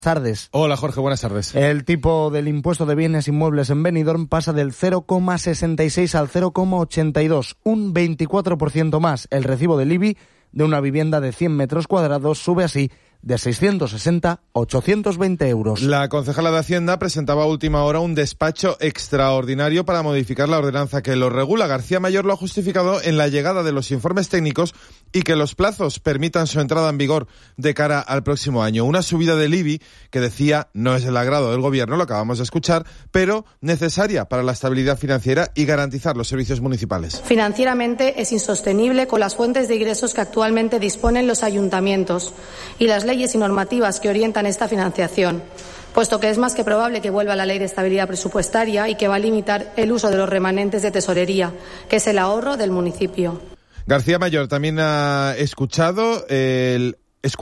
Tardes. Hola Jorge, buenas tardes. El tipo del impuesto de bienes inmuebles en Benidorm pasa del 0,66 al 0,82, un 24% más. El recibo del IBI de una vivienda de 100 metros cuadrados sube así de 660 a 820 euros. La concejala de Hacienda presentaba a última hora un despacho extraordinario para modificar la ordenanza que lo regula. García Mayor lo ha justificado en la llegada de los informes técnicos y que los plazos permitan su entrada en vigor de cara al próximo año. Una subida del IBI que decía no es el agrado del gobierno, lo acabamos de escuchar, pero necesaria para la estabilidad financiera y garantizar los servicios municipales. Financieramente es insostenible con las fuentes de ingresos que actualmente disponen los ayuntamientos y las leyes y normativas que orientan esta financiación, puesto que es más que probable que vuelva la Ley de Estabilidad Presupuestaria y que va a limitar el uso de los remanentes de tesorería, que es el ahorro del municipio. García Mayor también ha escudado el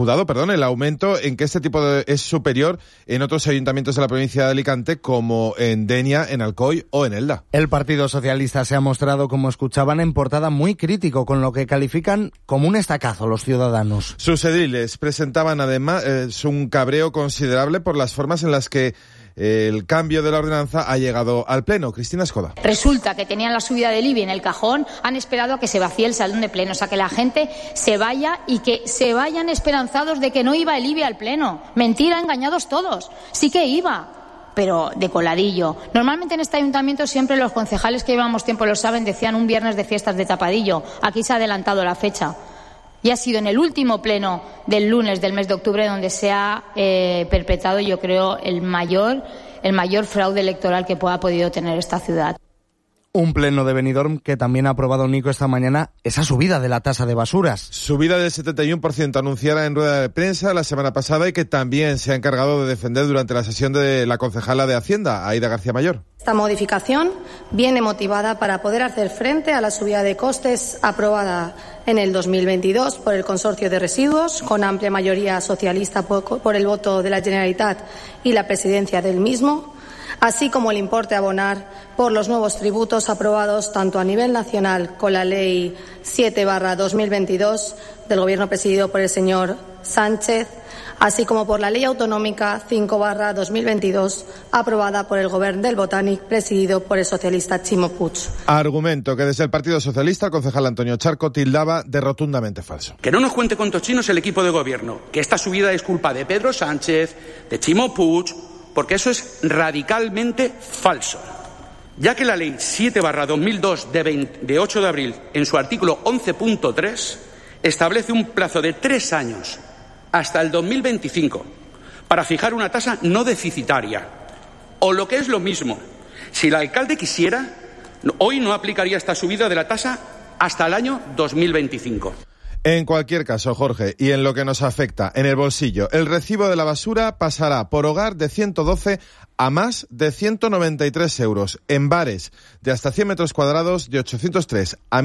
aumento en que este tipo es superior en otros ayuntamientos de la provincia de Alicante, como en Denia, en Alcoy o en Elda. El Partido Socialista se ha mostrado, como escuchaban, en portada muy crítico, con lo que califican como un estacazo los ciudadanos. Sus ediles presentaban además un cabreo considerable por las formas en las que el cambio de la ordenanza ha llegado al Pleno. Cristina Escoda. Resulta que tenían la subida del IBI en el cajón, han esperado a que se vacíe el salón de Pleno, o sea, que la gente se vaya y que se vayan esperanzados de que no iba el IBI al Pleno. Mentira, engañados todos. Sí que iba, pero de coladillo. Normalmente en este ayuntamiento siempre los concejales que llevamos tiempo lo saben, decían un viernes de fiestas de tapadillo. Aquí se ha adelantado la fecha. Y ha sido en el último pleno del lunes del mes de octubre donde se ha perpetrado, yo creo, el mayor fraude electoral que ha podido tener esta ciudad. Un pleno de Benidorm que también ha aprobado Nico esta mañana esa subida de la tasa de basuras. Subida del 71% anunciada en rueda de prensa la semana pasada y que también se ha encargado de defender durante la sesión de la concejala de Hacienda, Aida García Mayor. Esta modificación viene motivada para poder hacer frente a la subida de costes aprobada en el 2022 por el Consorcio de Residuos, con amplia mayoría socialista por el voto de la Generalitat y la presidencia del mismo, así como el importe a abonar por los nuevos tributos aprobados tanto a nivel nacional con la Ley 7/2022 del Gobierno presidido por el señor Sánchez, así como por la Ley Autonómica 5/2022 aprobada por el Gobierno del Botànic presidido por el socialista Chimo Puig. Argumento que desde el Partido Socialista el concejal Antonio Charco tildaba de rotundamente falso. Que no nos cuente cuentos chinos el equipo de gobierno, que esta subida es culpa de Pedro Sánchez, de Chimo Puig, porque eso es radicalmente falso, ya que la Ley 7/2002 de 8 de abril, en su artículo 11.3, establece un plazo de 3 años hasta el 2025 para fijar una tasa no deficitaria. O lo que es lo mismo, si el alcalde quisiera, hoy no aplicaría esta subida de la tasa hasta el año 2025. En cualquier caso, Jorge, y en lo que nos afecta, en el bolsillo, el recibo de la basura pasará por hogar de 112 a más de 193 euros. En bares de hasta 100 metros cuadrados de 803 a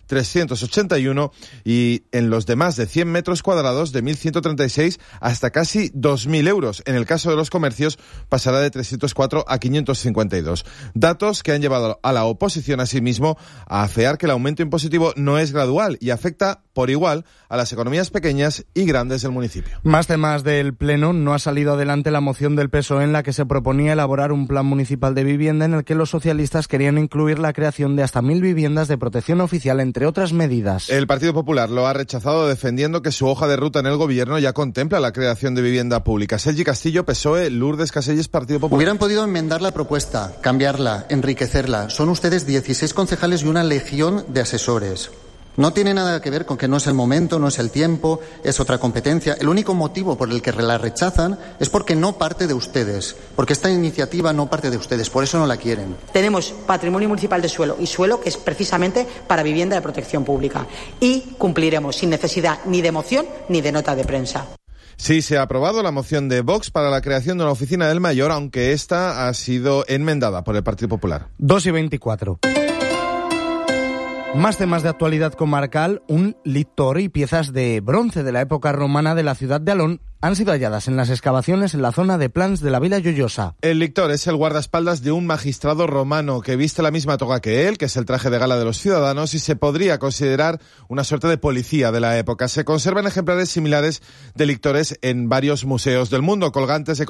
1.381 y en los de más de 100 metros cuadrados de 1.136 hasta casi 2.000 euros. En el caso de los comercios pasará de 304 a 552. Datos que han llevado a la oposición asimismo a afear que el aumento impositivo no es gradual y afecta por igual a las economías pequeñas y grandes del municipio. Más temas del Pleno. No ha salido adelante la moción del PSOE en la que se proponía elaborar un plan municipal de vivienda en el que los socialistas querían incluir la creación de hasta 1.000 viviendas de protección oficial, entre otras medidas. El Partido Popular lo ha rechazado defendiendo que su hoja de ruta en el gobierno ya contempla la creación de vivienda pública. Sergi Castillo, PSOE, Lourdes Caselles, Partido Popular. Hubieran podido enmendar la propuesta, cambiarla, enriquecerla. Son ustedes 16 concejales y una legión de asesores. No tiene nada que ver con que no es el momento, no es el tiempo, es otra competencia. El único motivo por el que la rechazan es porque no parte de ustedes, porque esta iniciativa no parte de ustedes, por eso no la quieren. Tenemos patrimonio municipal de suelo y suelo que es precisamente para vivienda de protección pública y cumpliremos sin necesidad ni de moción ni de nota de prensa. Sí, se ha aprobado la moción de Vox para la creación de una oficina del mayor, aunque esta ha sido enmendada por el Partido Popular. 2:24. Más temas de actualidad comarcal. Un lictor y piezas de bronce de la época romana de la ciudad de Alón han sido halladas en las excavaciones en la zona de Plans de la Vila Lloyosa. El lictor es el guardaespaldas de un magistrado romano que viste la misma toga que él, que es el traje de gala de los ciudadanos, y se podría considerar una suerte de policía de la época. Se conservan ejemplares similares de lictores en varios museos del mundo, colgantes de